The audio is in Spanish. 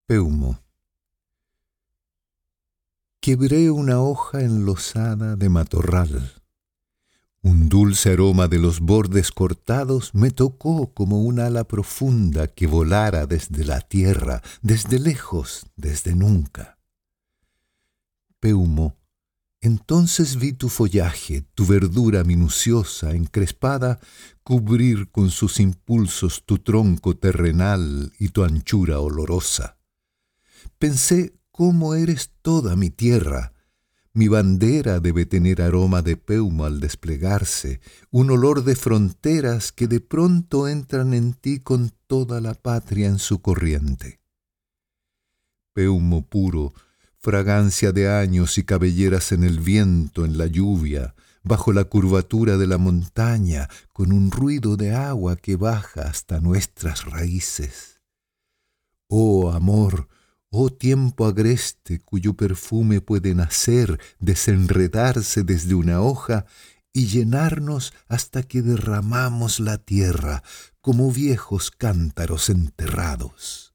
Peumo. Quebré una hoja enlosada de matorral. Un dulce aroma de los bordes cortados me tocó como un ala profunda que volara desde la tierra, desde lejos, desde nunca. Peumo, entonces vi tu follaje, tu verdura minuciosa, encrespada, cubrir con sus impulsos tu tronco terrenal y tu anchura olorosa. Pensé cómo eres toda mi tierra. Mi bandera debe tener aroma de Peumo al desplegarse, un olor de fronteras que de pronto entran en ti con toda la patria en su corriente. Peumo puro, fragancia de años y cabelleras en el viento, en la lluvia, bajo la curvatura de la montaña, con un ruido de agua que baja hasta nuestras raíces. Oh amor, oh tiempo agreste cuyo perfume puede nacer, desenredarse desde una hoja y llenarnos hasta que derramamos la tierra como viejos cántaros enterrados.